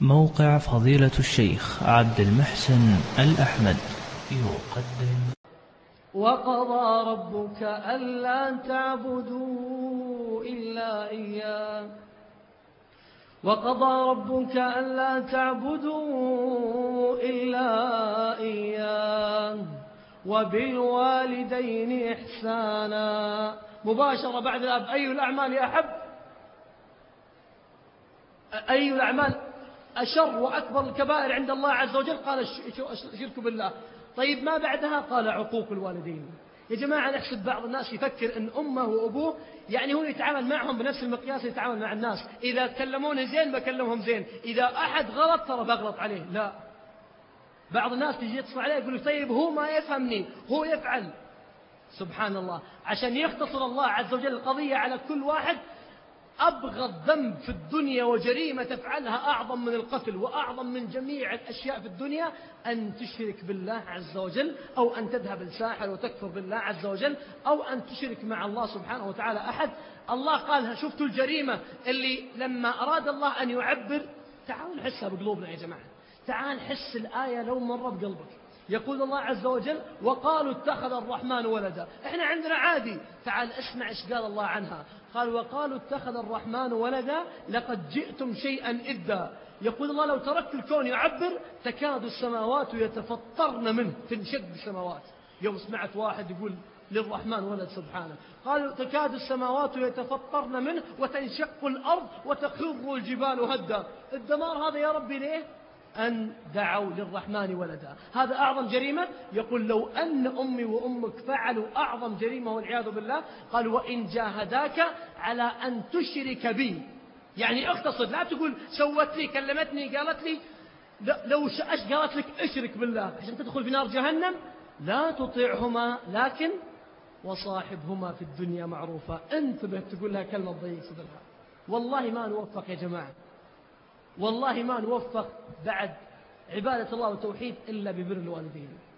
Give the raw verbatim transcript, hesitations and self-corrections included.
موقع فضيلة الشيخ عبد المحسن الأحمد يقدم: وقضى ربك ألا تعبدوا إلا إياه وقضى ربك ألا تعبدوا إلا إياه وبالوالدين إحسانا. مباشرة بعد الأب: أي الأعمال أحب؟ أي الأعمال أشر وأكبر الكبائر عند الله عز وجل؟ قال الشرك بالله. طيب ما بعدها؟ قال عقوق الوالدين. يا جماعة نحسب بعض الناس يفكر أن أمه وأبوه يعني هو يتعامل معهم بنفس المقياس يتعامل مع الناس، إذا كلمونه زين بكلمهم زين، إذا أحد غلط ترى بغلط عليه. لا، بعض الناس تجي يتصل عليه يقول طيب هو ما يفهمني، هو يفعل. سبحان الله، عشان يختصر الله عز وجل القضية على كل واحد. أبغض ذنب في الدنيا وجريمة تفعلها أعظم من القتل وأعظم من جميع الأشياء في الدنيا أن تشرك بالله عز وجل، أو أن تذهب لساحر وتكفر بالله عز وجل، أو أن تشرك مع الله سبحانه وتعالى أحد. الله قالها. شفتوا الجريمة اللي لما أراد الله أن يعبر؟ تعالوا نحسها بقلوبنا يا جماعة، تعال نحس الآية لو مرة بقلبك. يقول الله عز وجل: وقالوا اتخذ الرحمن ولدا. احنا عندنا عادي. تعال اسمع ايش قال الله عنها. قال: وقالوا اتخذ الرحمن ولدا لقد جئتم شيئا إدا. يقول الله: لو تركت الكون يعبر تكاد السماوات يتفطرن منه، تنشق السماوات. يوم سمعت واحد يقول للرحمن ولد سبحانه، قالوا تكاد السماوات يتفطرن منه وتنشق الأرض وتخر الجبال هدا. الدمار هذا يا ربي ليه؟ أن دعوا للرحمن ولدا. هذا أعظم جريمة. يقول: لو أن أمي وأمك فعلوا أعظم جريمة والعياذ بالله، قال: وإن جاهداك على أن تشرك بي. يعني اختصر، لا تقول سوت لي كلمتني قالت لي، لو ايش قالت لك اشرك بالله عشان تدخل في نار جهنم. لا تطيعهما لكن وصاحبهما في الدنيا معروفة. انتبه تقول لها كلمة ضيق صدرها. والله ما نوفق يا جماعة، والله ما نوفق بعد عبادة الله والتوحيد إلا ببر الوالدين.